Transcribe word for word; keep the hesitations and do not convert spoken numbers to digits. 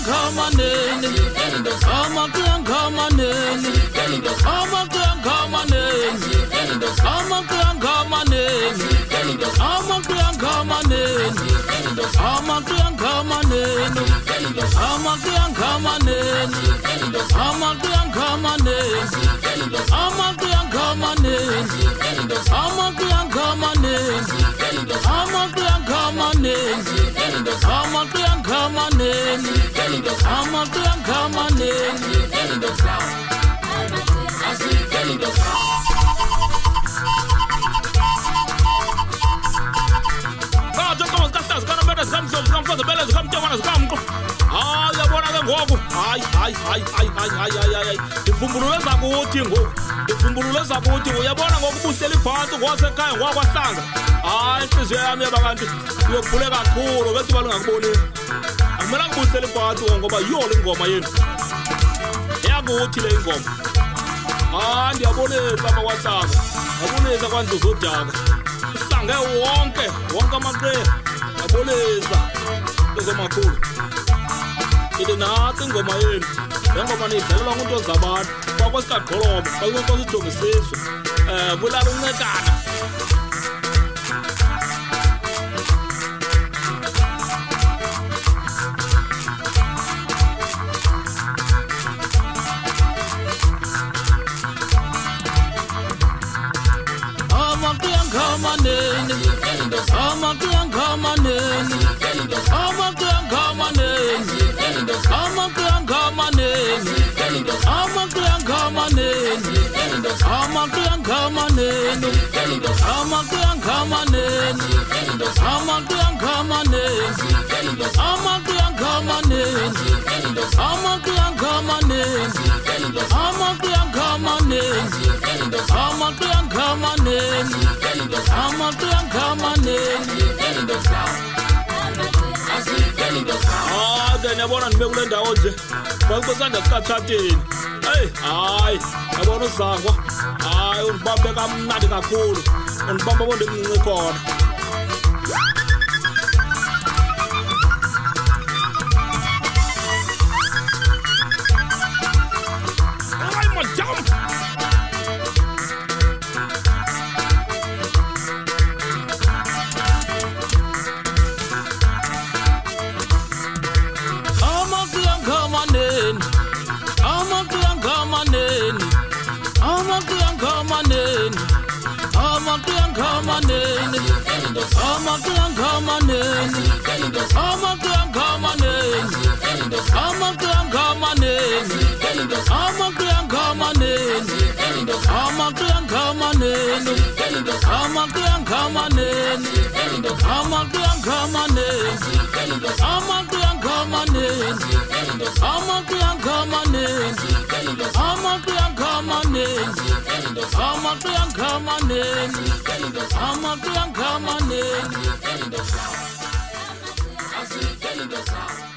Amaklankamaneni, Amaklankamaneni, Amaklankamaneni, Amaklankamaneni, Amaklankamaneni, Amaklankamaneni, Amaklankamaneni, Amaklankamaneni, Amaklankamaneni, Amaklankamaneni, Amaklankamaneni, Amaklankamaneni, Amaklankamaneni. Hayi hayi hayi hayi hayi hayi ivumbululo zakuthi ngoku ivumbululo zakuthi uyabona ngokubuhleli phansi ngosekhaya ngwakwahlanga hayi inhliziyo yami yaba kanti uyokhule kakhulu bethi balungakubonile akumele ngibuhleli phansi ngoba yiyo le ngoma yenu yakuthi le ingoma hayi ndiyabonisa abakwahlanga abonisa kwandlu zodaka uhlange wonke wonke amaqela abonisa lezomakhulu ile nathi ingoma yenu ngengoma nidlalelwa nguNto zabantu kwakwesiqaqolobo kwakunkosi ijongisiswe eh bulala uncekana Amaklankamaneni, Amaklankamaneni, Amaklankamaneni, Amaklankamaneni, Amaklankamaneni, Amaklankamaneni, Amaklankamaneni, Amaklankamaneni, Amaklankamaneni, Amaklankamaneni, Amaklankamaneni, Amaklankamaneni, Amaklankamaneni. Ah, then yabona nibe kule ndawo nje. Kwakusanda sikhathatheni. Hey, hayi, yabona uzangwa. Hayi, unibambe kamnandi kakhulu. Unibamba bonke emncinci khona. Hayi, madam. Amaklankamaneni, Amaklankamaneni, Amaklankamaneni, Amaklankamaneni, Amaklankamaneni, Amaklankamaneni, Amaklankamaneni, Amaklankamaneni, Amaklankamaneni, Amaklankamaneni, Amaklankamaneni, Amaklankamaneni, Amaklankamaneni, Amaklankamaneni, Amaklankamaneni.